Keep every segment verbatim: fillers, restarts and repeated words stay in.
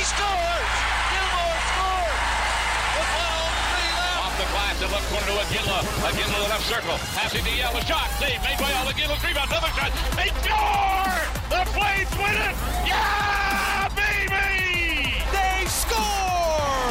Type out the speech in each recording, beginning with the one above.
scores! Gilmore scores! With one oh three left. Off the glass, the left corner to Iginla. Iginla to the left circle. Passing to Yella. Shot. Save made by all. Iginla's rebound. Another shot. They score! The Flames win it! Yeah, baby! They score!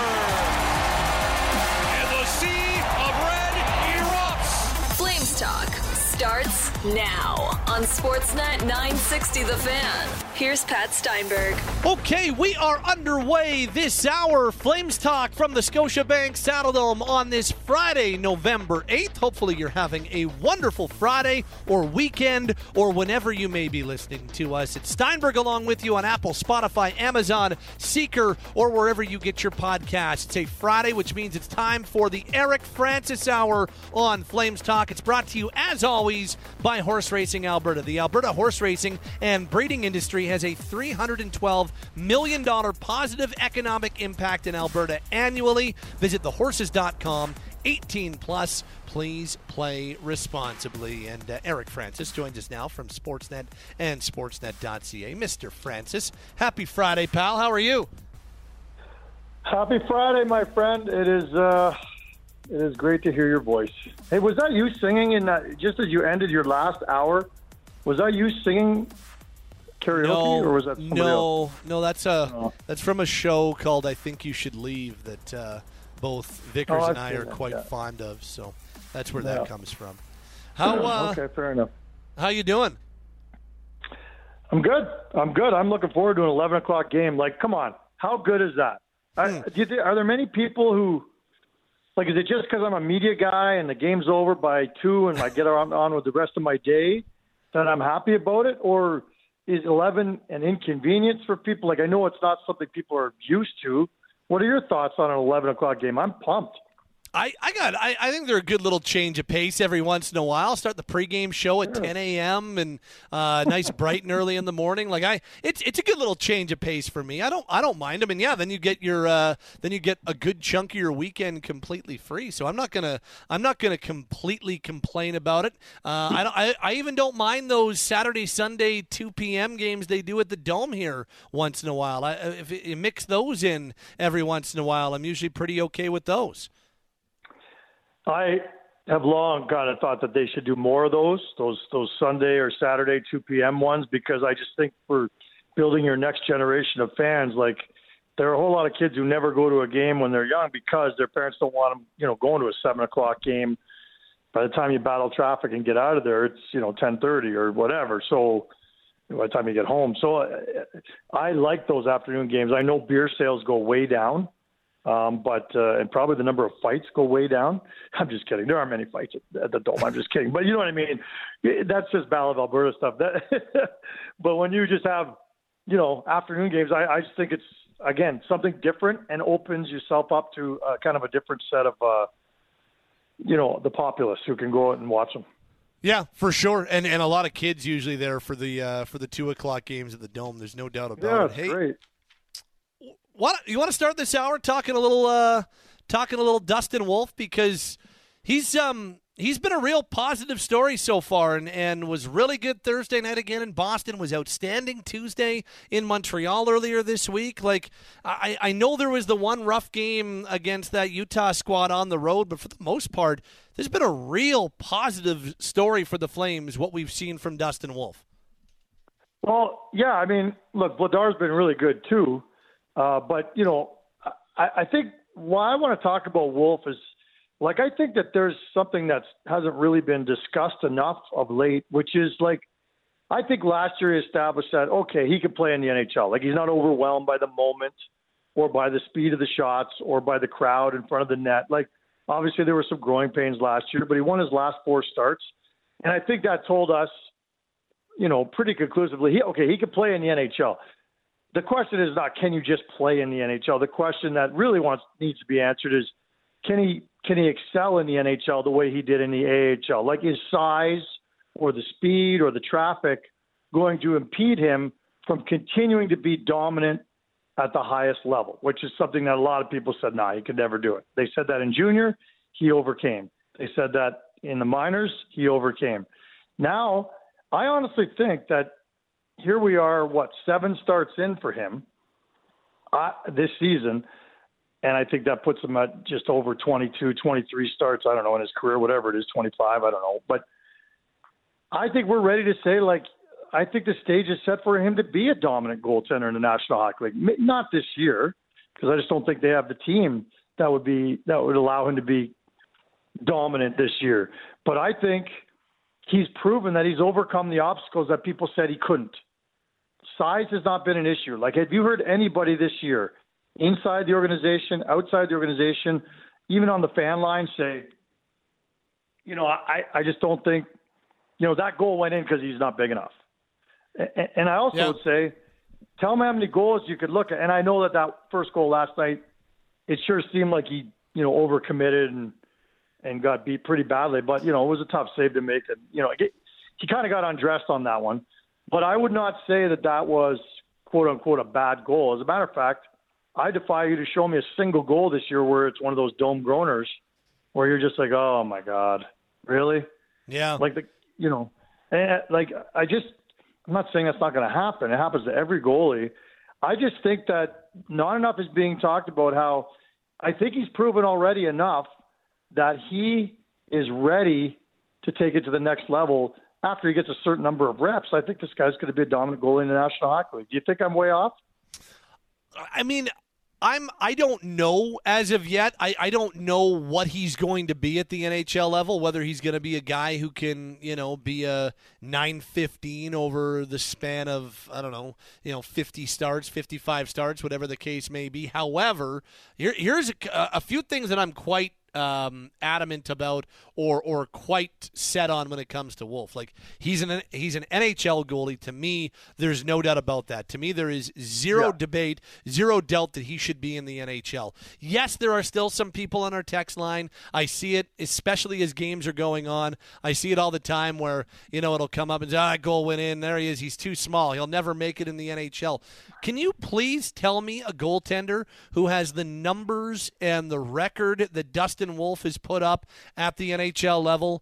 And the sea of red erupts. Flames Talk starts now on Sportsnet nine sixty The Fan. Here's Pat Steinberg. Okay, we are underway this hour. Flames Talk from the Scotiabank Saddledome on this Friday, November eighth. Hopefully you're having a wonderful Friday or weekend or whenever you may be listening to us. It's Steinberg along with you on Apple, Spotify, Amazon, Seeker, or wherever you get your podcasts. It's a Friday, which means it's time for the Eric Francis Hour on Flames Talk. It's brought to you, as always, by Horse Racing Alberta. The Alberta horse racing and breeding industry has a three hundred twelve million dollars positive economic impact in Alberta annually. Visit the horses dot com. eighteen plus. Please play responsibly. And uh, Eric Francis joins us now from Sportsnet and sportsnet dot c a. Mister Francis, happy Friday, pal. How are you? Happy Friday, my friend. It is uh, it is great to hear your voice. Hey, was that you singing in that, just as you ended your last hour? Was that you singing karaoke, no, or was that somebody no, else? No, that's a No. that's from a show called I Think You Should Leave that uh, both Vickers Oh, and I've I seen are that, quite yeah. fond of. So that's where Yeah. that comes from. How uh, Okay, fair enough. how you doing? I'm good. I'm good. I'm looking forward to an eleven o'clock game. Like, come on. How good is that? I, Hmm. do you think, are there many people who, like, is it just because I'm a media guy and the game's over by two and I get on, on with the rest of my day that I'm happy about it? Or is eleven an inconvenience for people? Like, I know it's not something people are used to. What are your thoughts on an eleven o'clock game? I'm pumped. I, I got I, I think they're a good little change of pace every once in a while. Start the pregame show at ten a.m. and uh, nice bright and early in the morning. Like I, it's it's a good little change of pace for me. I don't I don't mind them. And yeah, then you get your uh, then you get a good chunk of your weekend completely free. So I'm not gonna I'm not gonna completely complain about it. Uh, I, don't, I I even don't mind those Saturday Sunday two p.m. games they do at the Dome here once in a while. I, if you mix those in every once in a while, I'm usually pretty okay with those. I have long kind of thought that they should do more of those, those those Sunday or Saturday two p.m. ones, because I just think for building your next generation of fans, like there are a whole lot of kids who never go to a game when they're young because their parents don't want them, you know, going to a seven o'clock game. By the time you battle traffic and get out of there, it's, you know, ten thirty or whatever. So by the time you get home. So I, I like those afternoon games. I know beer sales go way down. Um, but uh, and probably the number of fights go way down. I'm just kidding. There aren't many fights at, at the Dome. I'm just kidding. But you know what I mean? That's just Battle of Alberta stuff. That, but when you just have, you know, afternoon games, I, I just think it's, again, something different and opens yourself up to uh, kind of a different set of, uh, you know, the populace who can go out and watch them. Yeah, for sure, and and a lot of kids usually there for the uh, for the two o'clock games at the Dome. There's no doubt about Yeah, it. it's Hey, great. what you want to start this hour talking a little uh, talking a little Dustin Wolf, because he's um he's been a real positive story so far, and, and was really good Thursday night again in Boston, was outstanding Tuesday in Montreal earlier this week. Like I, I know there was the one rough game against that Utah squad on the road, but for the most part, there's been a real positive story for the Flames, what we've seen from Dustin Wolf. Well, yeah, I mean, look, Vladar's been really good too. Uh, but, you know, I, I think why I want to talk about Wolf is, like, I think that there's something that hasn't really been discussed enough of late, which is, like, I think last year he established that, okay, he can play in the N H L. Like, he's not overwhelmed by the moment or by the speed of the shots or by the crowd in front of the net. Like, obviously there were some growing pains last year, but he won his last four starts. And I think that told us, you know, pretty conclusively, he, okay, he can play in the N H L. The question is not, can you just play in the N H L? The question that really wants needs to be answered is, can he can he excel in the N H L the way he did in the A H L? Like, is size or the speed or the traffic going to impede him from continuing to be dominant at the highest level, which is something that a lot of people said, nah, he could never do it. They said that in junior, he overcame. They said that in the minors, he overcame. Now, I honestly think that here we are, what, seven starts in for him. uh, this season. And I think that puts him at just over twenty-two, twenty-three starts. I don't know, in his career, whatever it is, twenty-five, I don't know. But I think we're ready to say, like, I think the stage is set for him to be a dominant goaltender in the National Hockey League. Not this year, because I just don't think they have the team that would be that would allow him to be dominant this year. But I think he's proven that he's overcome the obstacles that people said he couldn't. Size has not been an issue. Like, have you heard anybody this year, inside the organization, outside the organization, even on the fan line, say, you know, I, I just don't think, you know, that goal went in because he's not big enough. And, and I also yeah. would say, tell me how many goals you could look at. And I know that that first goal last night, it sure seemed like he, you know, overcommitted and and got beat pretty badly. But, you know, it was a tough save to make. And, you know, he kind of got undressed on that one. But I would not say that that was, quote unquote, a bad goal. As a matter of fact, I defy you to show me a single goal this year where it's one of those dome groaners where you're just like, oh my God, really? Yeah. Like the, you know, and like I just, I'm not saying that's not going to happen. It happens to every goalie. I just think that not enough is being talked about how I think he's proven already enough that he is ready to take it to the next level after he gets a certain number of reps. I think this guy's going to be a dominant goalie in the National Hockey League. Do you think I'm way off? I mean, I'm, I don't know as of yet. I, I don't know what he's going to be at the N H L level, whether he's going to be a guy who can, you know, be a nine fifteen over the span of, I don't know, you know, fifty starts, fifty-five starts, whatever the case may be. However, here, here's a, a few things that I'm quite Um, adamant about or or quite set on when it comes to Wolf. Like, he's an he's an N H L goalie. To me, there's no doubt about that. To me, there is zero yeah. debate, zero doubt that he should be in the N H L. Yes, there are still some people on our text line. I see it, especially as games are going on. I see it all the time where, you know, it'll come up and say, ah, goal went in. There he is. He's too small. He'll never make it in the N H L. Can you please tell me a goaltender who has the numbers and the record that Dustin Wolf has put up at the N H L level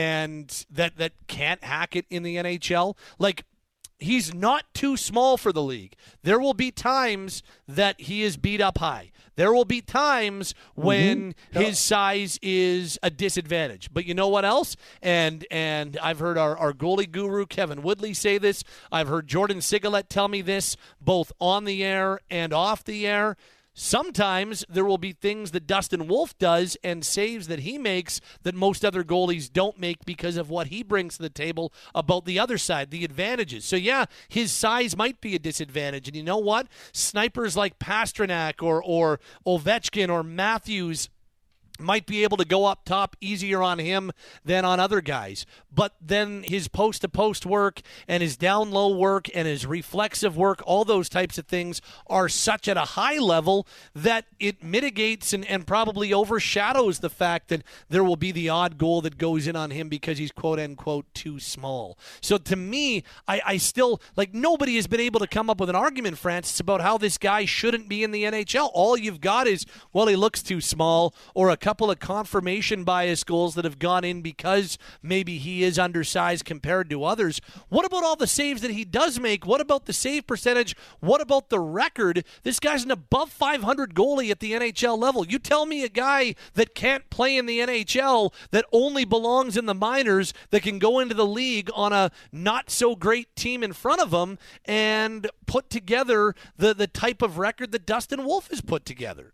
and that, that can't hack it in the N H L? Like, he's not too small for the league. There will be times that he is beat up high. There will be times when mm-hmm. his size is a disadvantage. But you know what else? And and I've heard our, our goalie guru, Kevin Woodley, say this. I've heard Jordan Sigalet tell me this, both on the air and off the air. Sometimes there will be things that Dustin Wolf does and saves that he makes that most other goalies don't make because of what he brings to the table about the other side, the advantages. So, yeah, his size might be a disadvantage. And you know what? Snipers like Pastrnak or, or Ovechkin or Matthews might be able to go up top easier on him than on other guys. But then his post-to-post work and his down-low work and his reflexive work, all those types of things are such at a high level that it mitigates and, and probably overshadows the fact that there will be the odd goal that goes in on him because he's quote-unquote too small. So to me, I, I still, like, nobody has been able to come up with an argument, Francis, about how this guy shouldn't be in the N H L. All you've got is, well, he looks too small, or a couple of confirmation bias goals that have gone in because maybe he is undersized compared to others. What about all the saves that he does make? What about the save percentage? What about the record? This guy's an above five hundred goalie at the N H L level. You tell me a guy that can't play in the N H L, that only belongs in the minors, that can go into the league on a not-so-great team in front of him and put together the, the type of record that Dustin Wolf has put together.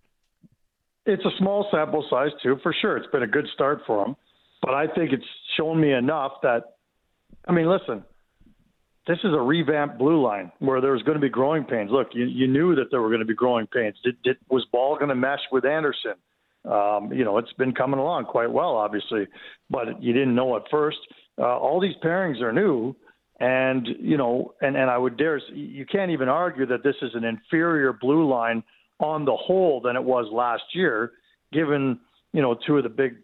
It's a small sample size, too, for sure. It's been a good start for him. But I think it's shown me enough that, I mean, listen, this is a revamped blue line where there's going to be growing pains. Look, you, you knew that there were going to be growing pains. Did, did, was Ball going to mesh with Anderson? Um, you know, it's been coming along quite well, obviously, but you didn't know at first. Uh, all these pairings are new. And, you know, and, and I would dare, you can't even argue that this is an inferior blue line on the whole than it was last year, given, you know, two of the big,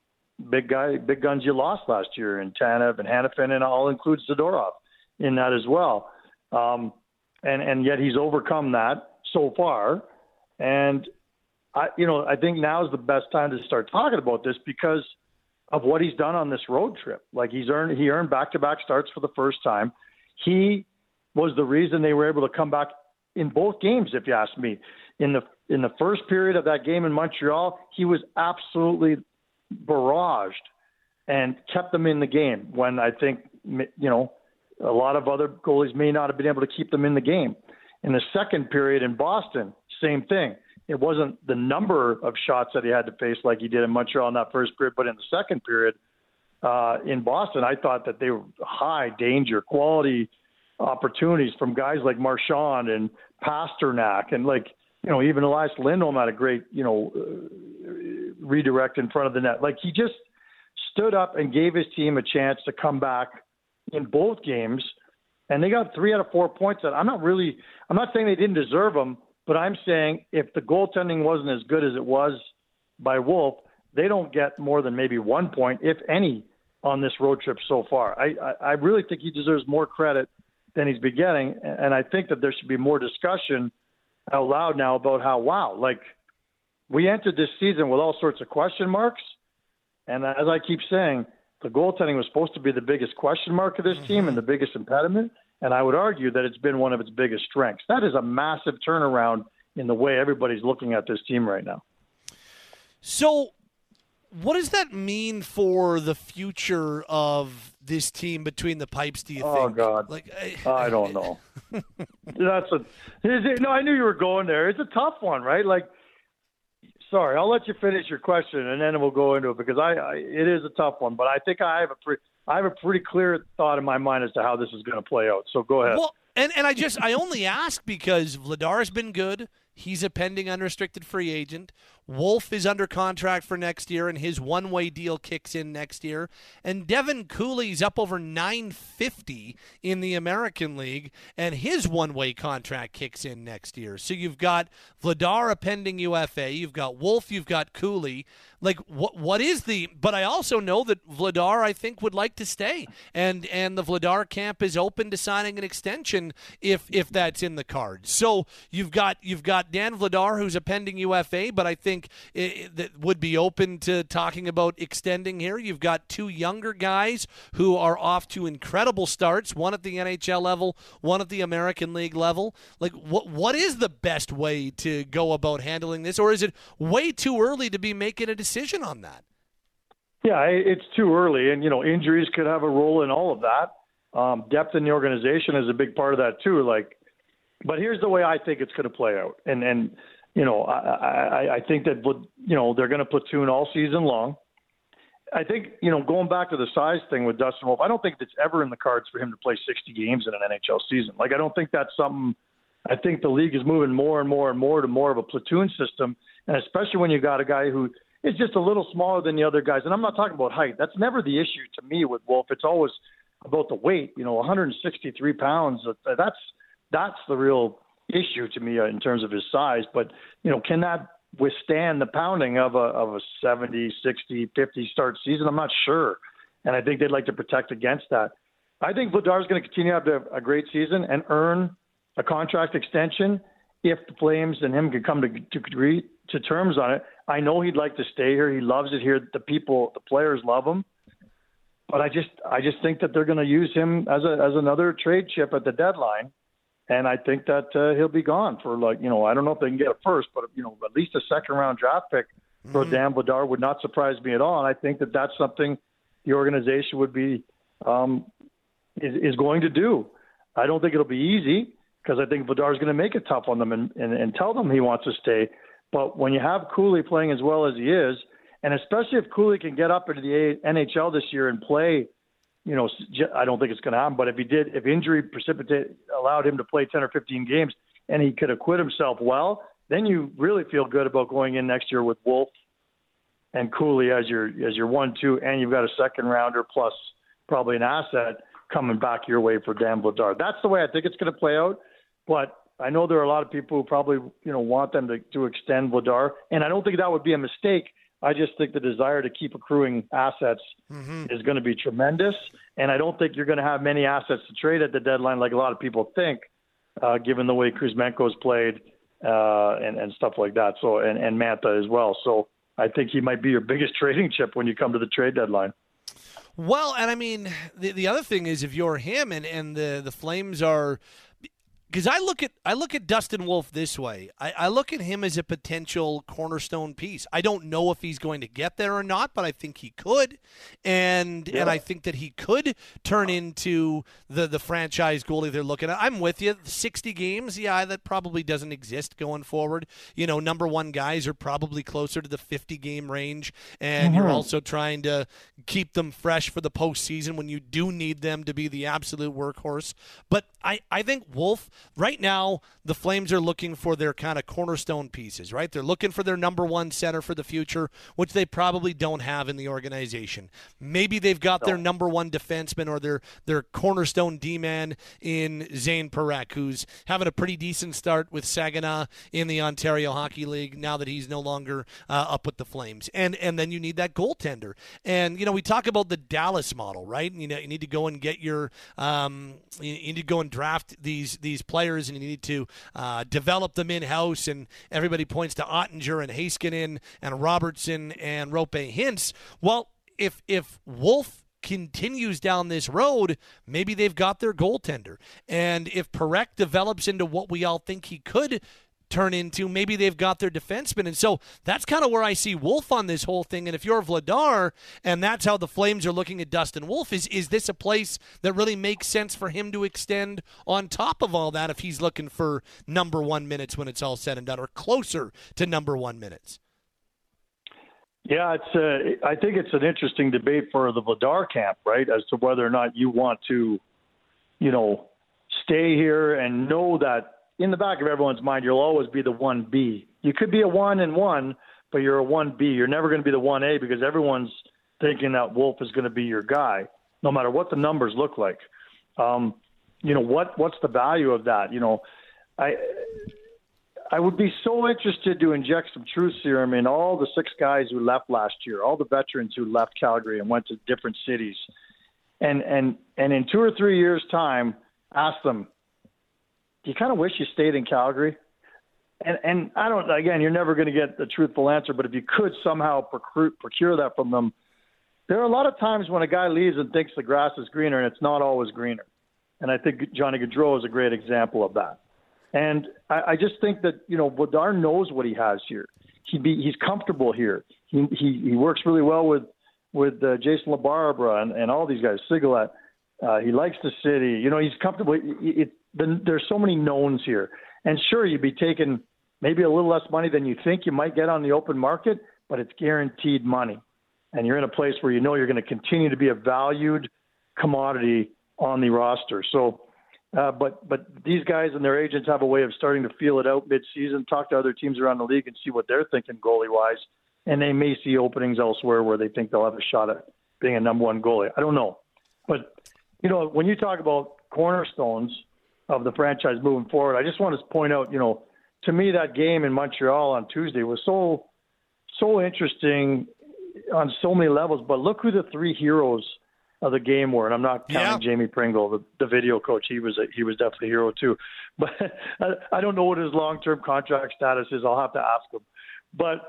big guy, big guns you lost last year in Tanev and Hanifin, and I'll include Zadorov in that as well. Um, and, and yet he's overcome that so far. And I, you know, I think now is the best time to start talking about this because of what he's done on this road trip. Like he's earned, he earned back-to-back starts for the first time. He was the reason they were able to come back in both games, if you ask me. In the in the first period of that game in Montreal, he was absolutely barraged and kept them in the game when I think, you know, a lot of other goalies may not have been able to keep them in the game. In the second period in Boston, same thing. It wasn't the number of shots that he had to face like he did in Montreal in that first period, but in the second period uh, in Boston, I thought that they were high danger, quality opportunities from guys like Marchand and Pasternak, and like, you know, even Elias Lindholm had a great, you know, uh, redirect in front of the net. Like, he just stood up and gave his team a chance to come back in both games, and they got three out of four points. That I'm not really, I'm not saying they didn't deserve them, but I'm saying if the goaltending wasn't as good as it was by Wolf, they don't get more than maybe one point, if any, on this road trip so far. I, I, I really think he deserves more credit than he's been getting, and I think that there should be more discussion out loud now about how, wow, like, we entered this season with all sorts of question marks, and as I keep saying, the goaltending was supposed to be the biggest question mark of this team and the biggest impediment, and I would argue that it's been one of its biggest strengths. That is a massive turnaround in the way everybody's looking at this team right now. So what does that mean for the future of this team between the pipes, do you oh, think? Oh, God. Like, I, I don't know. That's a is it, no, I knew you were going there. It's a tough one, right? Like, sorry, I'll let you finish your question, and then we'll go into it, because I, I it is a tough one. But I think I have a pretty, I have a pretty clear thought in my mind as to how this is going to play out. So go ahead. Well, and, and I just I only ask because Vladar's been good. He's a pending unrestricted free agent. Wolf is under contract for next year, and his one-way deal kicks in next year. And Devin Cooley's up over nine fifty in the American League, and his one-way contract kicks in next year. So you've got Vladar, a pending U F A. You've got Wolf. You've got Cooley. Like, what? What is the? But I also know that Vladar, I think, would like to stay, and and the Vladar camp is open to signing an extension if if that's in the cards. So you've got you've got Dan Vladar, who's a pending U F A, but I think it, that would be open to talking about extending here. You've got two younger guys who are off to incredible starts, one at the N H L level, one at the American League level. Like, what what is the best way to go about handling this, or is it way too early to be making a decision on that? Yeah, it's too early, and you know, injuries could have a role in all of that. Um, depth in the organization is a big part of that too. Like, but here's the way I think it's going to play out, and and you know, I, I, I think that, you know, they're going to platoon all season long. I think, you know, going back to the size thing with Dustin Wolf, I don't think it's ever in the cards for him to play sixty games in an N H L season. Like, I don't think that's something. I think the league is moving more and more and more to more of a platoon system, and especially when you got a guy who is just a little smaller than the other guys. And I'm not talking about height. That's never the issue to me with Wolf. It's always about the weight. You know, one hundred sixty-three pounds. That's that's the real issue to me in terms of his size. But, you know, can that withstand the pounding of a of a seventy, sixty, fifty start season? I'm not sure. And I think they'd like to protect against that. I think Vladar is going to continue to have a great season and earn a contract extension if the Flames and him can come to, to agree to terms on it. I know he'd like to stay here. He loves it here. The people, the players love him. But I just I just think that they're going to use him as a as another trade chip at the deadline. And I think that uh, he'll be gone for, like, you know, I don't know if they can get a first, but, you know, at least a second-round draft pick for mm-hmm. Dan Vladar would not surprise me at all. And I think that that's something the organization would be um, is, is going to do. I don't think it'll be easy because I think Vladar is going to make it tough on them and, and, and tell them he wants to stay. But when you have Cooley playing as well as he is, and especially if Cooley can get up into the N H L this year and play, you know, I don't think it's going to happen, but if he did, if injury precipitated, allowed him to play ten or fifteen games and he could acquit himself well, then you really feel good about going in next year with Wolf and Cooley as your, as your one, two, and you've got a second rounder plus probably an asset coming back your way for Dan Vladar. That's the way I think it's going to play out. But I know there are a lot of people who probably, you know, want them to, to extend Vladar, and I don't think that would be a mistake. I just think the desire to keep accruing assets mm-hmm. is going to be tremendous, and I don't think you're going to have many assets to trade at the deadline like a lot of people think, uh, given the way Kuzmenko's played uh, and, and stuff like that. So and, and Mantha as well. So I think he might be your biggest trading chip when you come to the trade deadline. Well, and I mean, the the other thing is if you're him and, and the, the Flames are – Because I look at I look at Dustin Wolf this way. I, I look at him as a potential cornerstone piece. I don't know if he's going to get there or not, but I think he could, and yeah. and I think that he could turn into the the franchise goalie they're looking at. I'm with you. sixty games, yeah, that probably doesn't exist going forward. You know, number one guys are probably closer to the fifty game range, and mm-hmm. you're also trying to keep them fresh for the postseason when you do need them to be the absolute workhorse. But I I think Wolf. Right now, the Flames are looking for their kind of cornerstone pieces, right? They're looking for their number one center for the future, which they probably don't have in the organization. Maybe they've got no. their number one defenseman or their, their cornerstone D-man in Zane Parekh, who's having a pretty decent start with Saginaw in the Ontario Hockey League now that he's no longer uh, up with the Flames. And and then you need that goaltender. And, you know, we talk about the Dallas model, right? You know, you need to go and get your um, – you need to go and draft these these players, and you need to uh, develop them in-house, and everybody points to Ottinger and Heiskanen and Robertson and Roope Hintz. Well, if if Wolf continues down this road, maybe they've got their goaltender. And if Parekh develops into what we all think he could turn into, maybe they've got their defenseman. And so that's kind of where I see Wolf on this whole thing. And if you're Vladar, and that's how the Flames are looking at Dustin Wolf, is is this a place that really makes sense for him to extend on top of all that if he's looking for number one minutes when it's all said and done, or closer to number one minutes? Yeah, it's. Uh, I think it's an interesting debate for the Vladar camp, right, as to whether or not you want to, you know, stay here and know that in the back of everyone's mind, you'll always be the one B. You could be a one and one, but you're a one B. You're never going to be the one A because everyone's thinking that Wolf is going to be your guy, no matter what the numbers look like. Um, you know, what what's the value of that? You know, I I would be so interested to inject some truth serum in all the six guys who left last year, all the veterans who left Calgary and went to different cities. And and and in two or three years' time, ask them, do you kind of wish you stayed in Calgary? And and I don't, again, you're never going to get the truthful answer, but if you could somehow procure, procure that from them, there are a lot of times when a guy leaves and thinks the grass is greener, and it's not always greener. And I think Johnny Gaudreau is a great example of that. And I, I just think that, you know, Vladar knows what he has here. He be, he's comfortable here. He, he he works really well with, with uh, Jason LaBarbera and, and all these guys, Sigalet. Uh, he likes the city. You know, he's comfortable. It, it, the, there's so many knowns here. And sure, you'd be taking maybe a little less money than you think you might get on the open market, but it's guaranteed money. And you're in a place where you know you're going to continue to be a valued commodity on the roster. So, uh, but but these guys and their agents have a way of starting to feel it out mid-season, talk to other teams around the league and see what they're thinking goalie-wise. And they may see openings elsewhere where they think they'll have a shot at being a number one goalie. I don't know. But, you know, when you talk about cornerstones of the franchise moving forward, I just want to point out, you know, to me that game in Montreal on Tuesday was so so interesting on so many levels. But look who the three heroes of the game were, and I'm not counting yeah. Jamie Pringle, the, the video coach. He was a, he was definitely a hero too. But I, I don't know what his long-term contract status is. I'll have to ask him. But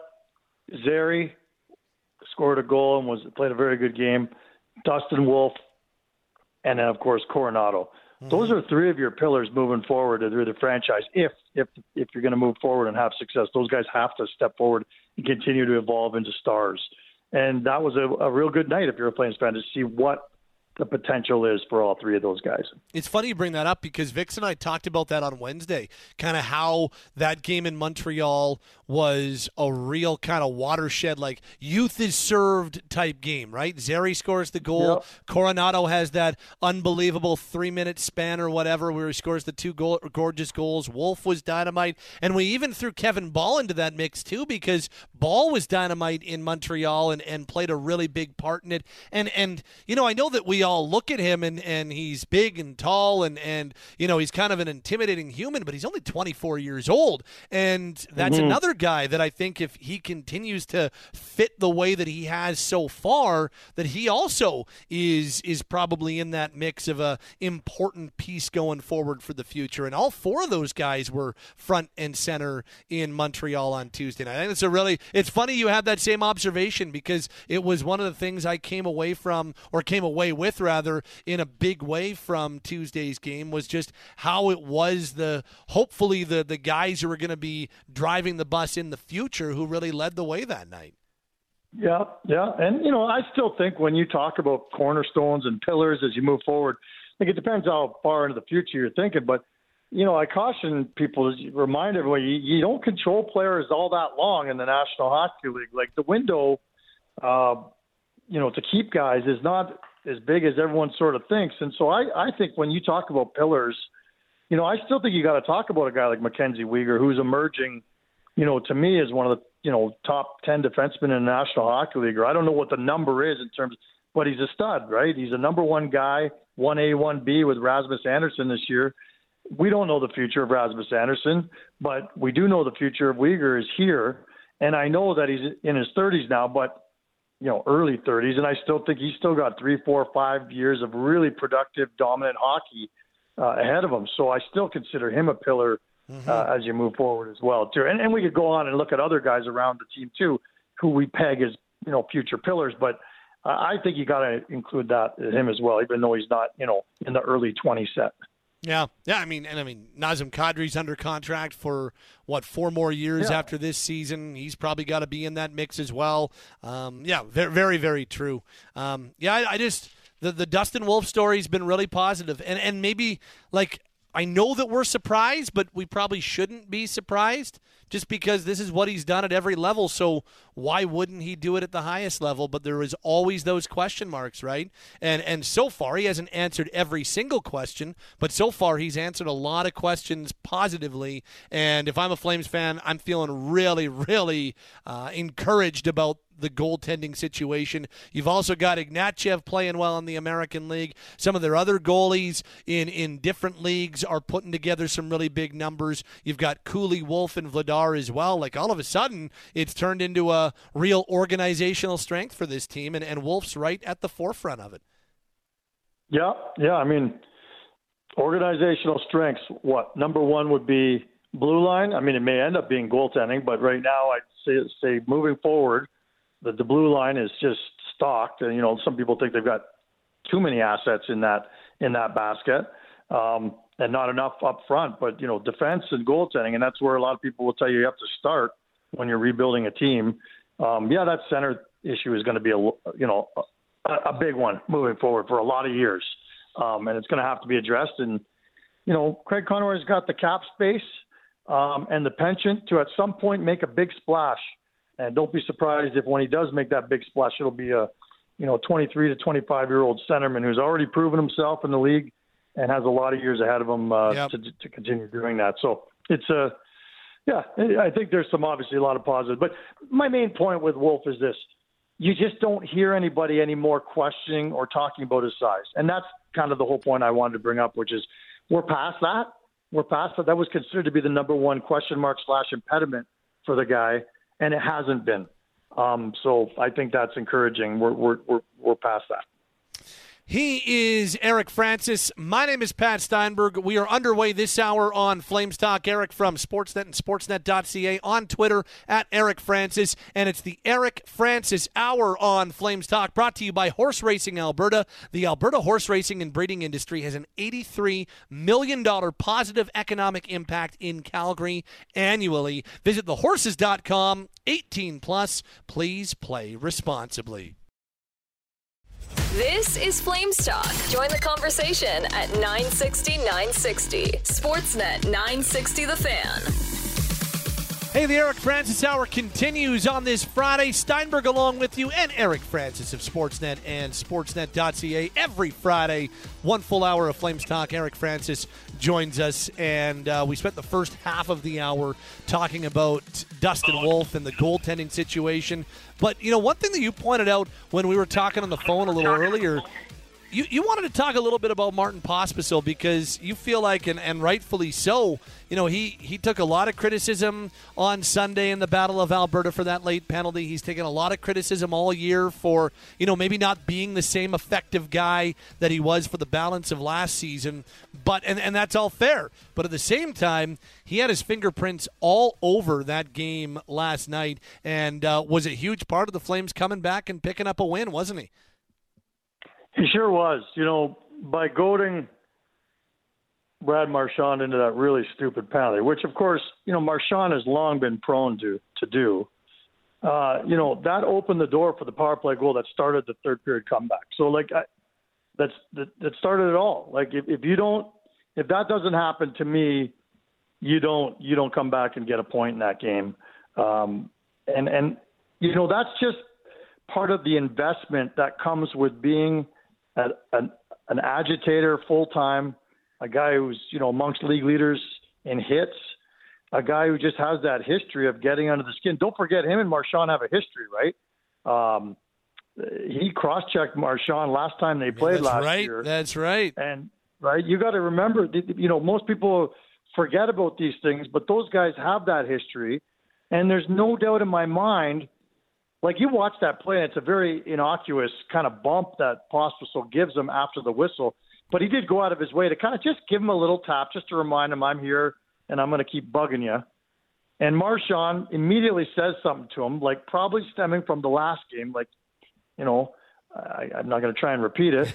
Zary scored a goal and was played a very good game. Dustin Wolf, and then of course Coronado. Mm-hmm. Those are three of your pillars moving forward through the franchise. If if if you're going to move forward and have success, those guys have to step forward and continue to evolve into stars. And that was a, a real good night if you're a Flames fan to see what the potential is for all three of those guys. It's funny you bring that up because Vix and I talked about that on Wednesday, kind of how that game in Montreal was a real kind of watershed, like youth is served type game, right? Zary scores the goal. Yep. Coronado has that unbelievable three-minute span or whatever where he scores the two goal, gorgeous goals. Wolf was dynamite. And we even threw Kevin Ball into that mix too because Ball was dynamite in Montreal and, and played a really big part in it. And, and you know, I know that we all look at him and, and he's big and tall and, and, you know, he's kind of an intimidating human, but he's only twenty-four years old. And that's mm-hmm. another guy that I think if he continues to fit the way that he has so far, that he also is is probably in that mix of a important piece going forward for the future. And all four of those guys were front and center in Montreal on Tuesday night. I think it's a really, it's funny you have that same observation because it was one of the things I came away from or came away with both rather, in a big way from Tuesday's game was just how it was the hopefully the, the guys who are going to be driving the bus in the future who really led the way that night. Yeah, yeah. And, you know, I still think when you talk about cornerstones and pillars as you move forward, I think it depends how far into the future you're thinking. But, you know, I caution people, remind everyone, you, you don't control players all that long in the National Hockey League. Like the window, uh, you know, to keep guys is not as big as everyone sort of thinks. And so I, I think when you talk about pillars, you know, I still think you got to talk about a guy like Mackenzie Weegar, who's emerging, you know, to me as one of the, you know, top ten defensemen in the National Hockey League. Or I don't know what the number is in terms of, but he's a stud, right? He's a number one guy, one A, one B with Rasmus Anderson this year. We don't know the future of Rasmus Anderson, but we do know the future of Weegar is here. And I know that he's in his thirties now, but, you know, early thirties. And I still think he's still got three, four, five years of really productive, dominant hockey uh, ahead of him. So I still consider him a pillar mm-hmm. uh, as you move forward as well, too. And, and we could go on and look at other guys around the team, too, who we peg as, you know, future pillars. But uh, I think you got to include that him as well, even though he's not, you know, in the early twenty set. Yeah, yeah. I mean, and I mean, Nazem Kadri's under contract for what four more years yeah. after this season. He's probably got to be in that mix as well. Um, yeah, very, very, very true. Um, yeah, I, I just the the Dustin Wolf story's been really positive, and and maybe like I know that we're surprised, but we probably shouldn't be surprised just because this is what he's done at every level. So why wouldn't he do it at the highest level? But there is always those question marks, right? And and so far he hasn't answered every single question, but so far he's answered a lot of questions positively. And if I'm a Flames fan, I'm feeling really, really uh, encouraged about the goaltending situation. You've also got Ignatieff playing well in the American League. Some of their other goalies in, in different leagues are putting together some really big numbers. You've got Cooley, Wolf, and Vladar as well. Like all of a sudden, it's turned into a real organizational strength for this team, and, and Wolf's right at the forefront of it. Yeah, yeah. I mean, organizational strengths, what? Number one would be blue line. I mean, it may end up being goaltending, but right now I'd say, say moving forward, The, the blue line is just stocked, and you know some people think they've got too many assets in that in that basket, um, and not enough up front. But you know, defense and goaltending, and that's where a lot of people will tell you you have to start when you're rebuilding a team. Um, yeah, that center issue is going to be a you know a, a big one moving forward for a lot of years, um, and it's going to have to be addressed. And you know, Craig Conroy's got the cap space um, and the penchant to at some point make a big splash. And don't be surprised if when he does make that big splash, it'll be a, you know, twenty-three to twenty-five-year-old centerman who's already proven himself in the league and has a lot of years ahead of him uh, yep. to to continue doing that. So it's a, yeah, I think there's some obviously a lot of positives. But my main point with Wolf is this: you just don't hear anybody anymore questioning or talking about his size, and that's kind of the whole point I wanted to bring up, which is we're past that. We're past that. That was considered to be the number one question mark slash impediment for the guy. And it hasn't been. Um, so I think that's encouraging. We're, we're, we're, we're past that. He is Eric Francis. My name is Pat Steinberg. We are underway this hour on Flames Talk. Eric from Sportsnet and sportsnet dot c a, on Twitter at Eric Francis. And it's the Eric Francis Hour on Flames Talk, brought to you by Horse Racing Alberta. The Alberta horse racing and breeding industry has an eighty-three million dollars positive economic impact in Calgary annually. Visit the horses dot com. eighteen plus. Please play responsibly. This is Flames Talk. Join the conversation at nine sixty, nine sixty. Sportsnet nine sixty The Fan. Hey, the Eric Francis Hour continues on this Friday. Steinberg along with you, and Eric Francis of Sportsnet and sportsnet dot c a. Every Friday, one full hour of Flames Talk. Eric Francis joins us, and uh, we spent the first half of the hour talking about Dustin Wolf and the goaltending situation. But, you know, one thing that you pointed out when we were talking on the phone a little earlier, you, you wanted to talk a little bit about Martin Pospisil because you feel like, and, and rightfully so, you know, he, he took a lot of criticism on Sunday in the Battle of Alberta for that late penalty. He's taken a lot of criticism all year for, you know, maybe not being the same effective guy that he was for the balance of last season. But and, and that's all fair. But at the same time, he had his fingerprints all over that game last night and uh, was a huge part of the Flames coming back and picking up a win, wasn't he? He sure was. You know, by goading Brad Marchand into that really stupid penalty, which, of course, you know, Marchand has long been prone to to do. Uh, you know, that opened the door for the power play goal that started the third period comeback. So, like, I, that's that, that started it all. Like, if, if you don't, if that doesn't happen to me, you don't you don't come back and get a point in that game. Um, and and you know, that's just part of the investment that comes with being a, an an agitator full time, a guy who's, you know, amongst league leaders in hits. A guy who just has that history of getting under the skin. Don't forget, him and Marchand have a history, right? Um, he cross-checked Marchand last time they played That's last right. year. That's right. And, right, you got to remember, you know, most people forget about these things, but those guys have that history. And there's no doubt in my mind, like, you watch that play, and it's a very innocuous kind of bump that Pospisil gives him after the whistle. But he did go out of his way to kind of just give him a little tap, just to remind him, I'm here, and I'm going to keep bugging you. And Marchand immediately says something to him, like probably stemming from the last game, like, you know, I, I'm not going to try and repeat it.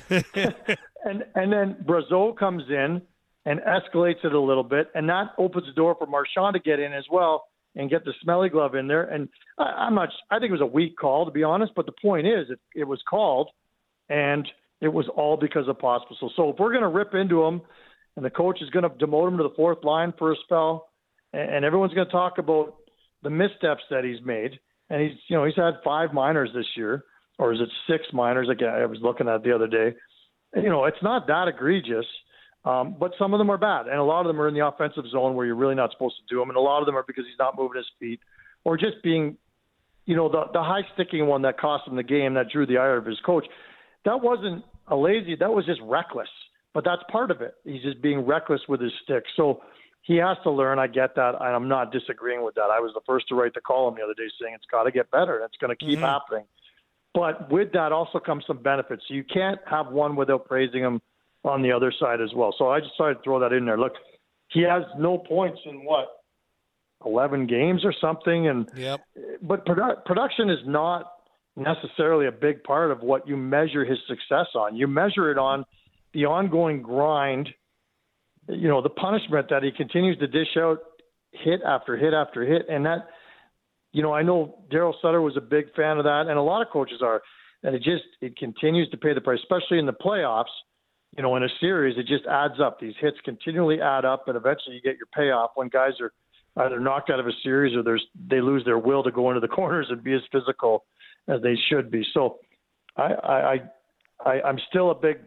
and and then Brazeau comes in and escalates it a little bit, and that opens the door for Marchand to get in as well and get the smelly glove in there. And I, I'm not, I think it was a weak call, to be honest, but the point is it, it was called, and it was all because of Pospisil. So if we're going to rip into him, and the coach is going to demote him to the fourth line for a spell, and everyone's going to talk about the missteps that he's made. And he's, you know, he's had five minors this year, or is it six minors? Again, I was looking at it the other day. You know, it's not that egregious, um, but some of them are bad, and a lot of them are in the offensive zone where you're really not supposed to do them, and a lot of them are because he's not moving his feet, or just being, you know, the the high sticking one that cost him the game, that drew the ire of his coach. That wasn't a lazy. That was just reckless. But that's part of it. He's just being reckless with his stick. So he has to learn. I get that. And I'm not disagreeing with that. I was the first to write the column the other day saying it's got to get better. It's going to keep mm-hmm. happening. But with that also comes some benefits. So you can't have one without praising him on the other side as well. So I just started to throw that in there. Look, he has no points in what, eleven games or something. And yep. But produ- production is not necessarily a big part of what you measure his success on. You measure it on the ongoing grind, you know, the punishment that he continues to dish out hit after hit after hit. And that, you know, I know Darryl Sutter was a big fan of that, and a lot of coaches are. And it just, it continues to pay the price, especially in the playoffs. You know, in a series, it just adds up. These hits continually add up, and eventually you get your payoff when guys are either knocked out of a series or there's they lose their will to go into the corners and be as physical as they should be. So I, I, I I'm still a big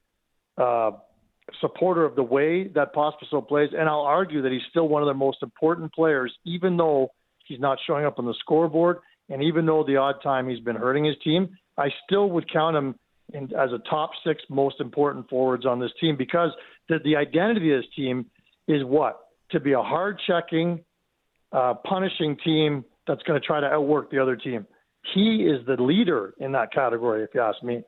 Uh, supporter of the way that Pospisil plays, and I'll argue that he's still one of the most important players, even though he's not showing up on the scoreboard, and even though the odd time he's been hurting his team, I still would count him in, as a top six most important forwards on this team, because the, the identity of this team is what? To be a hard-checking, uh, punishing team that's going to try to outwork the other team. He is the leader in that category, if you ask me.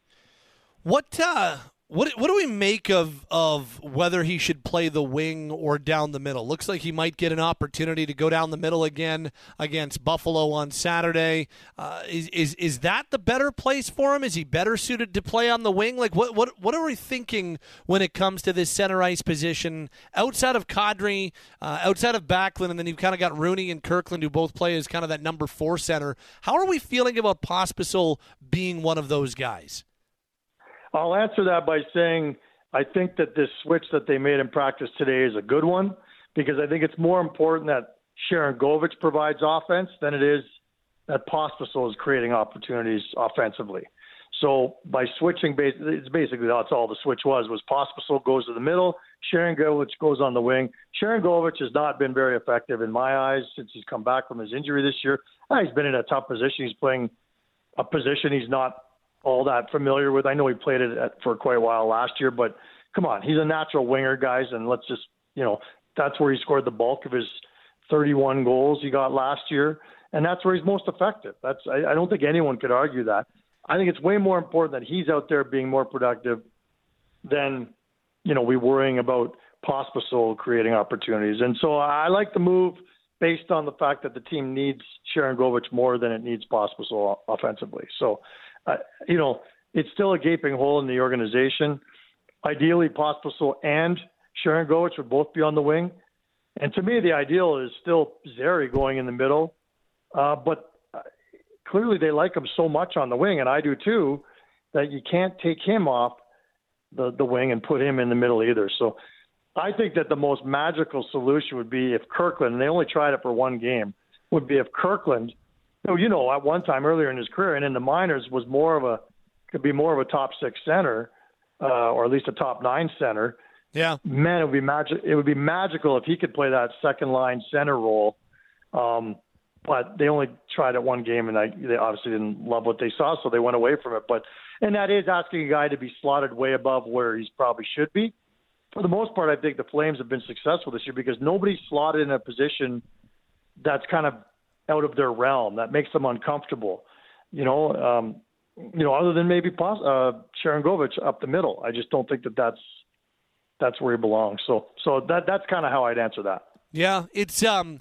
What uh, what what do we make of of whether he should play the wing or down the middle? Looks like he might get an opportunity to go down the middle again against Buffalo on Saturday. Uh, is is is that the better place for him? Is he better suited to play on the wing? Like what what what are we thinking when it comes to this center ice position outside of Kadri, uh, outside of Backlund, and then you've kind of got Rooney and Kirkland who both play as kind of that number four center. How are we feeling about Pospisil being one of those guys? I'll answer that by saying I think that this switch that they made in practice today is a good one, because I think it's more important that Sharon Govich provides offense than it is that Pospisil is creating opportunities offensively. So by switching, it's basically that's all the switch was, was Pospisil goes to the middle, Sharon Govich goes on the wing. Sharon Govich has not been very effective in my eyes since he's come back from his injury this year. He's been in a tough position. He's playing a position he's not all that familiar with. I know he played it at, for quite a while last year, but come on, he's a natural winger, guys, and let's just, you know, that's where he scored the bulk of his thirty-one goals he got last year, and that's where he's most effective. That's I, I don't think anyone could argue that. I think it's way more important that he's out there being more productive than, you know, we worrying about Pospisil creating opportunities. And so I like the move based on the fact that the team needs Sharon Govich more than it needs Pospisil offensively. So, Uh, you know, it's still a gaping hole in the organization. Ideally, Pospisil and Sharangovich would both be on the wing. And to me, the ideal is still Zary going in the middle. Uh, but clearly they like him so much on the wing, and I do too, that you can't take him off the, the wing and put him in the middle either. So I think that the most magical solution would be if Kirkland, and they only tried it for one game, would be if Kirkland, you know, at one time earlier in his career and in the minors was more of a, could be more of a top six center, uh, or at least a top nine center. Yeah. Man, it would be magic. It would be magical if he could play that second line center role. Um, but they only tried it one game, and I, they obviously didn't love what they saw, so they went away from it. But and that is asking a guy to be slotted way above where he's probably should be. For the most part, I think the Flames have been successful this year because nobody's slotted in a position that's kind of out of their realm, that makes them uncomfortable. You know, um, you know, other than maybe uh, Sharangovich up the middle. I just don't think that that's that's where he belongs. So, so that that's kind of how I'd answer that. Yeah, it's um,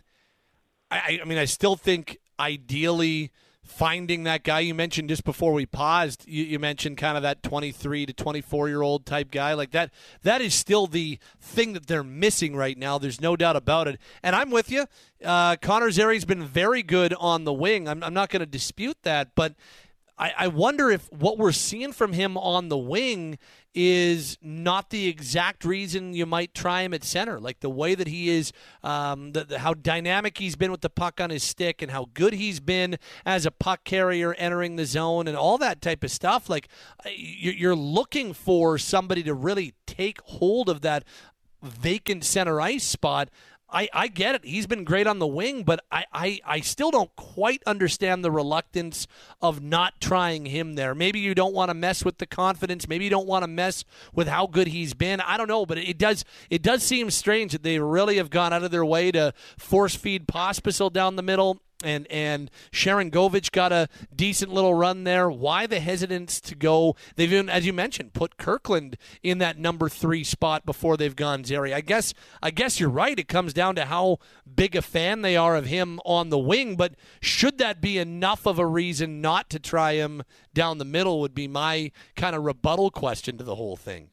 I I mean, I still think ideally finding that guy you mentioned just before we paused, you, you mentioned kind of that twenty-three to twenty-four year old type guy like that. That is still the thing that they're missing right now. There's no doubt about it. And I'm with you. Uh, Connor Zary's been very good on the wing. I'm, I'm not going to dispute that, but I, I wonder if what we're seeing from him on the wing is not the exact reason you might try him at center. Like the way that he is, um, the, the, how dynamic he's been with the puck on his stick and how good he's been as a puck carrier entering the zone and all that type of stuff. Like you're looking for somebody to really take hold of that vacant center ice spot. I, I get it. He's been great on the wing, but I, I, I still don't quite understand the reluctance of not trying him there. Maybe you don't want to mess with the confidence. Maybe you don't want to mess with how good he's been. I don't know, but it does it does seem strange that they really have gone out of their way to force feed Pospisil down the middle. And and Sharangovich got a decent little run there. Why the hesitance to go? They've even, as you mentioned, put Kirkland in that number three spot before they've gone Zary. I guess I guess you're right. It comes down to how big a fan they are of him on the wing. But should that be enough of a reason not to try him down the middle would be my kind of rebuttal question to the whole thing.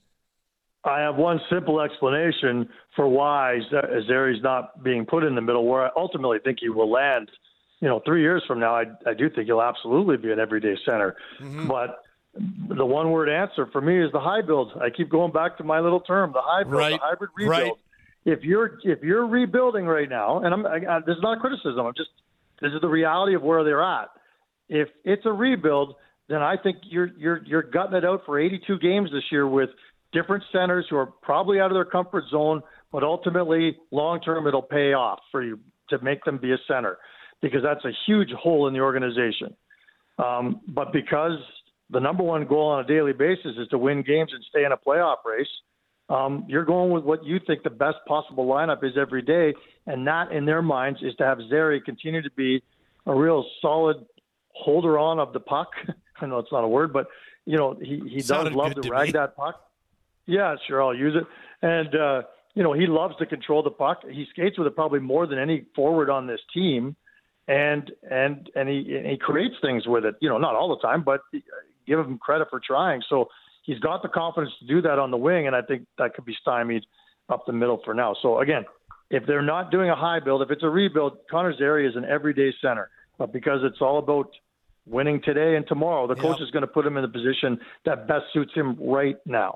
I have one simple explanation for why Zary's not being put in the middle, where I ultimately think he will land. You know, three years from now, I, I do think he'll absolutely be an everyday center. Mm-hmm. But the one-word answer for me is the high build. I keep going back to my little term, the high build, right. the hybrid rebuild. Right. If you're if you're rebuilding right now, and I'm I, I, this is not criticism, I'm just this is the reality of where they're at. If it's a rebuild, then I think you're you're you're gutting it out for eighty-two games this year with different centers who are probably out of their comfort zone, but ultimately long-term it'll pay off for you to make them be a center, because that's a huge hole in the organization. Um, but because the number one goal on a daily basis is to win games and stay in a playoff race, um, you're going with what you think the best possible lineup is every day, and that, in their minds, is to have Zary continue to be a real solid holder on of the puck. I know it's not a word, but, you know, he, he does love to, to rag me. that puck. Yeah, sure, I'll use it. And, uh, you know, he loves to control the puck. He skates with it probably more than any forward on this team. And and and he and he creates things with it, you know, not all the time, but give him credit for trying. So he's got the confidence to do that on the wing, and I think that could be stymied up the middle for now. So again, if they're not doing a high build, if it's a rebuild, Connor Zary is an everyday center. But because it's all about winning today and tomorrow, the yep. coach is going to put him in the position that best suits him right now.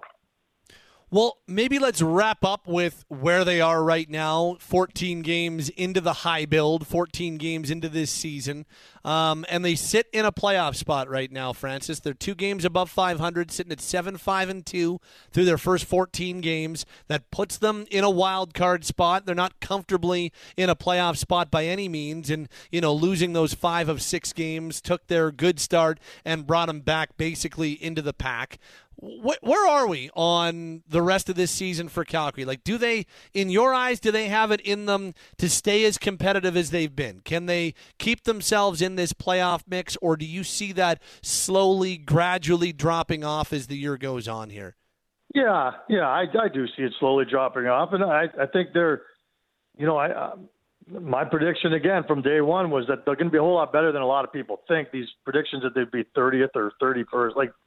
Well, maybe let's wrap up with where they are right now, fourteen games into the high build, fourteen games into this season, um, and they sit in a playoff spot right now, Francis. They're two games above five hundred, sitting at seven five and two through their first fourteen games. That puts them in a wild card spot. They're not comfortably in a playoff spot by any means, and you know, losing those five of six games took their good start and brought them back basically into the pack. Where are we on the rest of this season for Calgary? Like, do they, in your eyes, do they have it in them to stay as competitive as they've been? Can they keep themselves in this playoff mix, or do you see that slowly, gradually dropping off as the year goes on here? Yeah, yeah, I, I do see it slowly dropping off, and I, I think they're, you know, I, uh, my prediction again from day one was that they're going to be a whole lot better than a lot of people think. These predictions that they'd be thirtieth or thirty-first, like,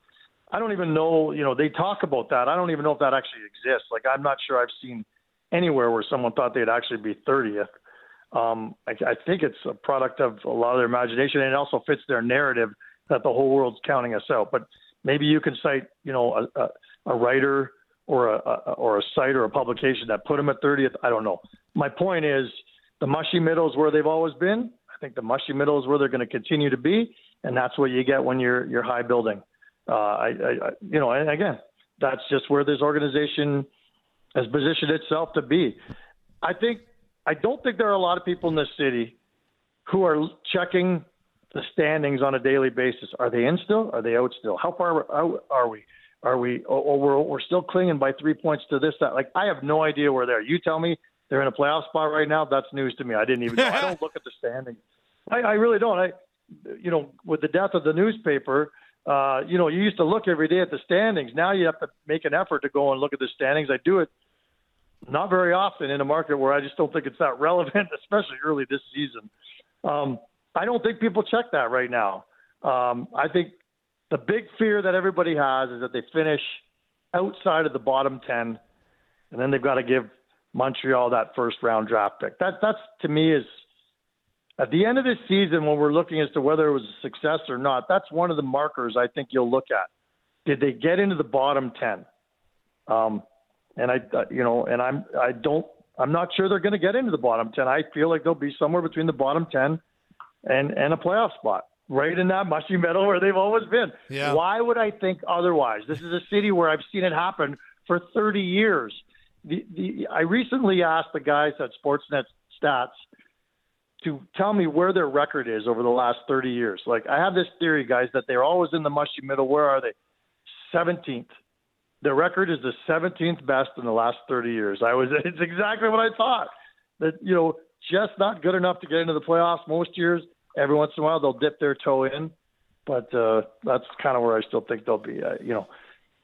I don't even know, you know, they talk about that. I don't even know if that actually exists. Like, I'm not sure I've seen anywhere where someone thought they'd actually be thirtieth. Um, I, I think it's a product of a lot of their imagination, and it also fits their narrative that the whole world's counting us out. But maybe you can cite, you know, a, a, a writer or a, a or a site or a publication that put them at thirtieth. I don't know. My point is, the mushy middle is where they've always been. I think the mushy middle is where they're going to continue to be, and that's what you get when you're you're high building. Uh, I, I, you know, and again, that's just where this organization has positioned itself to be. I think I don't think there are a lot of people in this city who are checking the standings on a daily basis. Are they in still? Are they out still? How far out are we? Are we? Or we're we're still clinging by three points to this, that. Like, I have no idea where they're. You tell me they're in a playoff spot right now. That's news to me. I didn't even know. I don't look at the standings. I, I really don't. I, you know, with the death of the newspaper, uh, you know, you used to look every day at the standings. Now you have to make an effort to go and look at the standings. I do it not very often in a market where I just don't think it's that relevant, especially early this season. Um, I don't think people check that right now. Um, I think the big fear that everybody has is that they finish outside of the bottom ten, and then they've got to give Montreal that first round draft pick. That that's to me is at the end of this season, when we're looking as to whether it was a success or not, that's one of the markers I think you'll look at. Did they get into the bottom ten? Um, and I, uh, you know, and I'm I don't I'm not sure they're going to get into the bottom ten. I feel like they'll be somewhere between the bottom ten and and a playoff spot, right in that mushy middle where they've always been. Yeah. Why would I think otherwise? This is a city where I've seen it happen for thirty years. The, the, I recently asked the guys at Sportsnet Stats to tell me where their record is over the last thirty years. Like, I have this theory, guys, that they're always in the mushy middle. Where are they? seventeenth. Their record is the seventeenth best in the last thirty years. I was, it's exactly what I thought. That, you know, just not good enough to get into the playoffs most years. Every once in a while, they'll dip their toe in. But uh, that's kind of where I still think they'll be. Uh, you know,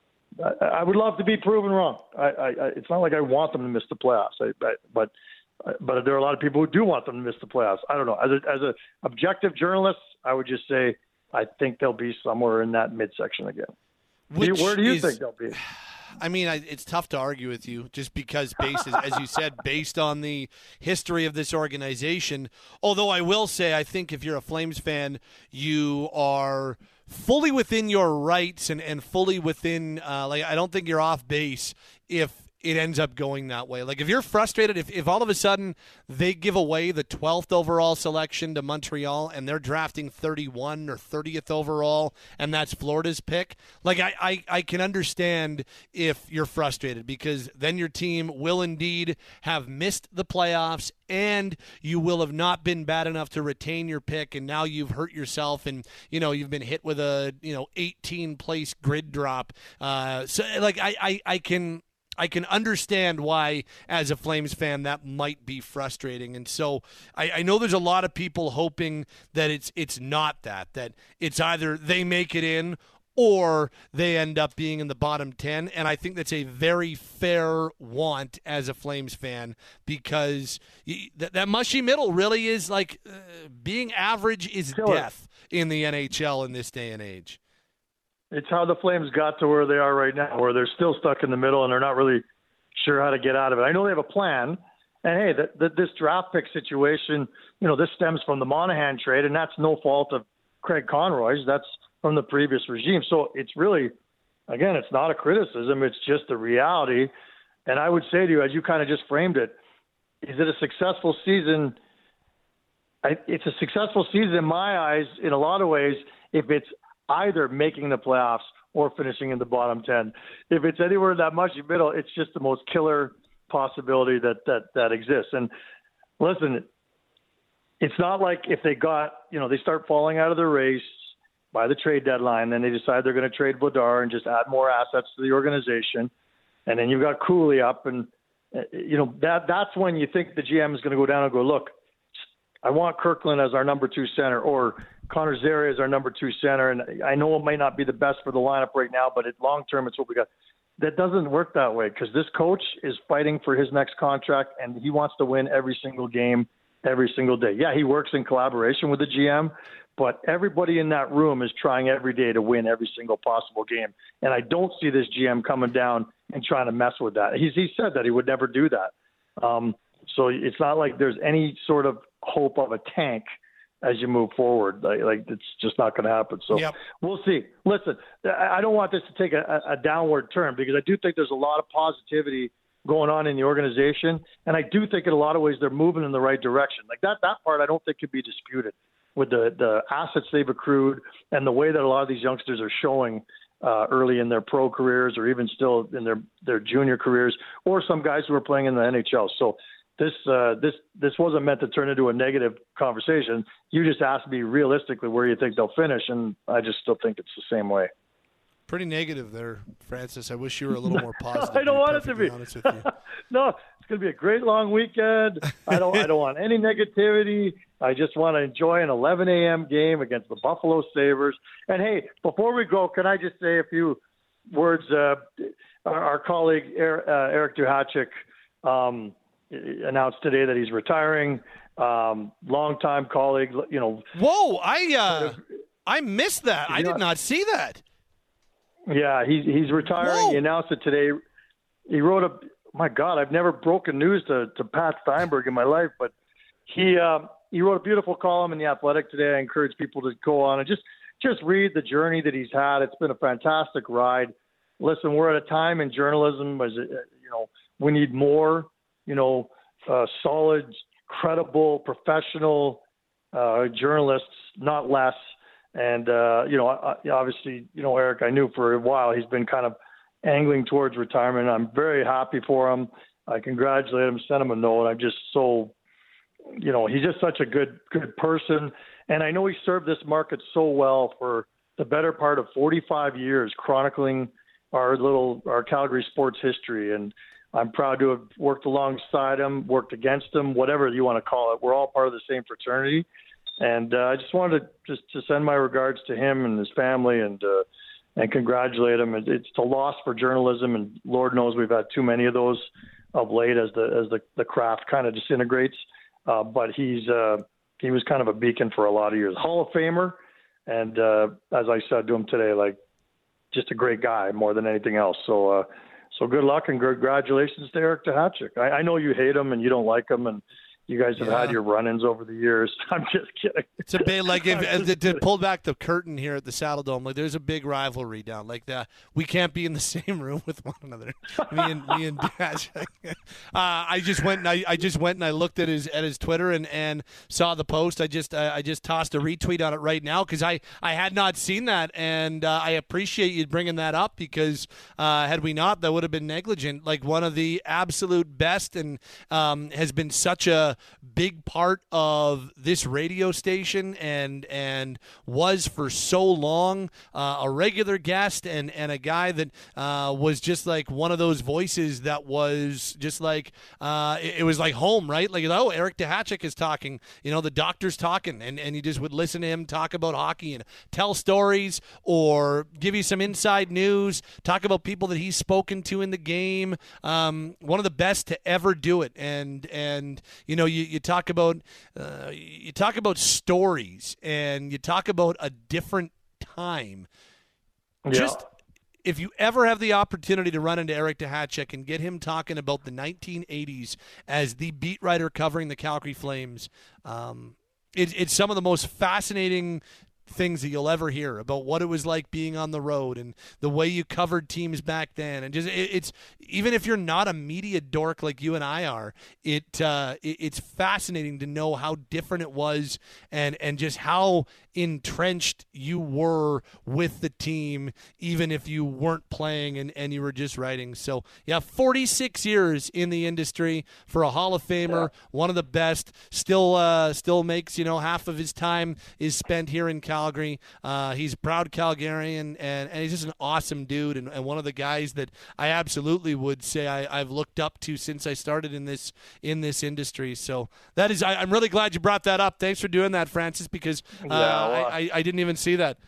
I, I would love to be proven wrong. I, I, I, it's not like I want them to miss the playoffs. I, I, but but there are a lot of people who do want them to miss the playoffs. I don't know. As a, as a objective journalist, I would just say I think they'll be somewhere in that midsection again. Which Where do you is, think they'll be? I mean, I, it's tough to argue with you just because, based, as you said, based on the history of this organization. Although I will say, I think if you're a Flames fan, you are fully within your rights and, and fully within, uh, like, I don't think you're off base if it ends up going that way. Like, if you're frustrated, if, if all of a sudden they give away the twelfth overall selection to Montreal and they're drafting thirty-one or thirtieth overall and that's Florida's pick, like, I, I, I can understand if you're frustrated, because then your team will indeed have missed the playoffs and you will have not been bad enough to retain your pick, and now you've hurt yourself and, you know, you've been hit with a, you know, eighteen place grid drop. Uh, so, like, I, I, I can... I can understand why, as a Flames fan, that might be frustrating. And so I, I know there's a lot of people hoping that it's it's not that, that it's either they make it in or they end up being in the bottom ten. And I think that's a very fair want as a Flames fan, because you, that, that mushy middle really is like uh, being average is Killer. death in the N H L in this day and age. It's how the Flames got to where they are right now, where they're still stuck in the middle and they're not really sure how to get out of it. I know they have a plan. And, hey, the, the, this draft pick situation, you know, this stems from the Monahan trade, and that's no fault of Craig Conroy's. That's from the previous regime. So it's really, again, it's not a criticism. It's just the reality. And I would say to you, as you kind of just framed it, is it a successful season? I, it's a successful season in my eyes in a lot of ways if it's either making the playoffs or finishing in the bottom ten. If it's anywhere in that mushy middle, it's just the most killer possibility that that that exists. And listen, it's not like if they got, you know, they start falling out of the race by the trade deadline, then they decide they're going to trade Vladar and just add more assets to the organization. And then you've got Cooley up, and, you know, that that's when you think the G M is going to go down and go, look, I want Kirkland as our number two center, or Connor Zary as our number two center. And I know it might not be the best for the lineup right now, but at long term, it's what we got. That doesn't work that way, because this coach is fighting for his next contract, and he wants to win every single game, every single day. Yeah, he works in collaboration with the G M, but everybody in that room is trying every day to win every single possible game. And I don't see this G M coming down and trying to mess with that. He's, he said that he would never do that. Um, so it's not like there's any sort of hope of a tank as you move forward. Like, like it's just not going to happen. So yep. We'll see. Listen, I don't want this to take a, a downward turn because I do think there's a lot of positivity going on in the organization. And I do think in a lot of ways they're moving in the right direction. Like that, that part I don't think could be disputed with the, the assets they've accrued and the way that a lot of these youngsters are showing uh, early in their pro careers or even still in their, their junior careers, or some guys who are playing in the N H L. So this, uh, this, this wasn't meant to turn into a negative conversation. You just asked me realistically where you think they'll finish. And I just still think it's the same way. Pretty negative there, Francis. I wish you were a little more positive. I don't want it to be. Honest with you. No, it's going to be a great long weekend. I don't. I don't want any negativity. I just want to enjoy an eleven a.m. game against the Buffalo Sabres. And hey, before we go, can I just say a few words? Uh, our, our colleague Eric, uh, Eric Duhatschek um, announced today that he's retiring. Um, longtime colleague, you know. Whoa! I uh, I missed that. I did not see that. Yeah, he's he's retiring. Whoa. He announced it today. He wrote a. My God, I've never broken news to, to Pat Steinberg in my life, but he um, he wrote a beautiful column in The Athletic today. I encourage people to go on and just just read the journey that he's had. It's been a fantastic ride. Listen, we're at a time in journalism as you know we need more, you know, uh, solid, credible, professional uh, journalists, not less. And, uh, you know, obviously, you know, Eric, I knew for a while he's been kind of angling towards retirement. I'm very happy for him. I congratulate him, send him a note. I'm just so, you know, he's just such a good, good person. And I know he served this market so well for the better part of forty-five years, chronicling our little, our Calgary sports history. And I'm proud to have worked alongside him, worked against him, whatever you want to call it. We're all part of the same fraternity. And uh, I just wanted to just to send my regards to him and his family and uh, and congratulate him. It's a loss for journalism, and Lord knows we've had too many of those of late as the as the, the craft kind of disintegrates. Uh, but he's uh, he was kind of a beacon for a lot of years. Hall of Famer, and uh, as I said to him today, like just a great guy more than anything else. So uh, so good luck and congratulations to Eric Duhatschek. I, I know you hate him and you don't like him, and you guys have yeah. had your run-ins over the years. I'm just kidding. It's a big, like, if, if to pull back the curtain here at the Saddle Dome, like, there's a big rivalry down like that. We can't be in the same room with one another. me and me and Dash. uh, I just went and I, I just went and I looked at his at his Twitter and, and saw the post. I just uh, I just tossed a retweet on it right now because I, I had not seen that, and uh, I appreciate you bringing that up because uh, had we not, that would have been negligent. Like, one of the absolute best, and um, has been such a big part of this radio station and and was for so long uh, a regular guest and and a guy that uh, was just like one of those voices that was just like uh, it, it was like home, right? Like, oh, Eric Duhatschek is talking, you know, the doctor's talking, and and you just would listen to him talk about hockey and tell stories or give you some inside news, talk about people that he's spoken to in the game. Um, one of the best to ever do it, and and you know. You, you talk about uh, you talk about stories, and you talk about a different time. Yeah. Just if you ever have the opportunity to run into Eric Duhatschek and get him talking about the nineteen eighties as the beat writer covering the Calgary Flames, um, it, it's some of the most fascinating things that you'll ever hear about what it was like being on the road and the way you covered teams back then. And just it, it's even if you're not a media dork like you and I are, it, uh, it it's fascinating to know how different it was and and just how entrenched you were with the team, even if you weren't playing and, and you were just writing. So yeah, forty-six years in the industry for a Hall of Famer, yeah. one of the best. Still, uh, still makes, you know, half of his time is spent here in Calgary. Uh, he's a proud Calgarian, and, and he's just an awesome dude, and, and one of the guys that I absolutely would say I, I've looked up to since I started in this in this industry. So that is, I, I'm really glad you brought that up. Thanks for doing that, Francis, because uh, yeah. I, I didn't even see that.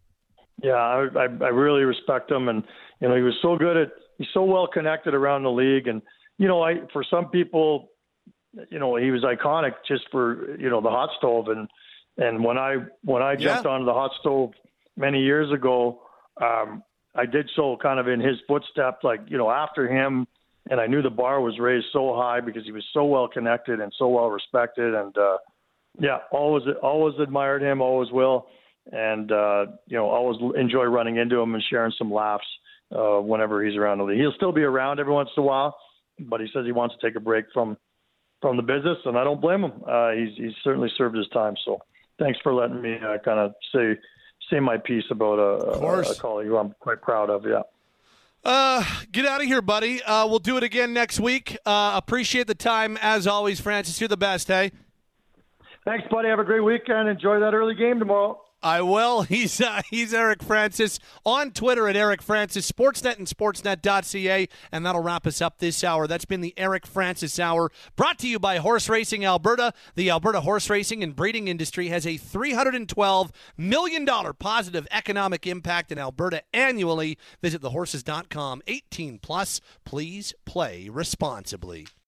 Yeah, I, I, I really respect him, and you know he was so good at he's so well connected around the league, and you know I for some people, you know he was iconic just for you know the hot stove and And when I when I jumped Yeah. onto the hot stove many years ago, um, I did so kind of in his footsteps, like, you know, after him. And I knew the bar was raised so high because he was so well connected and so well respected. And, uh, yeah, always always admired him, always will. And, uh, you know, always enjoy running into him and sharing some laughs uh, whenever he's around the league. He'll still be around every once in a while, but he says he wants to take a break from from the business, and I don't blame him. Uh, he's, he's certainly served his time. So thanks for letting me uh, kind of say say my piece about a, a, a colleague who I'm quite proud of, yeah. Uh, get out of here, buddy. Uh, we'll do it again next week. Uh, appreciate the time, as always, Francis. You're the best, hey? Thanks, buddy. Have a great weekend. Enjoy that early game tomorrow. I will. He's uh, he's Eric Francis on Twitter at Eric Francis, Sportsnet and sportsnet dot c a, and that'll wrap us up this hour. That's been the Eric Francis Hour, brought to you by Horse Racing Alberta. The Alberta horse racing and breeding industry has a three hundred twelve million dollars positive economic impact in Alberta annually. Visit the horses dot com. eighteen plus. Please play responsibly.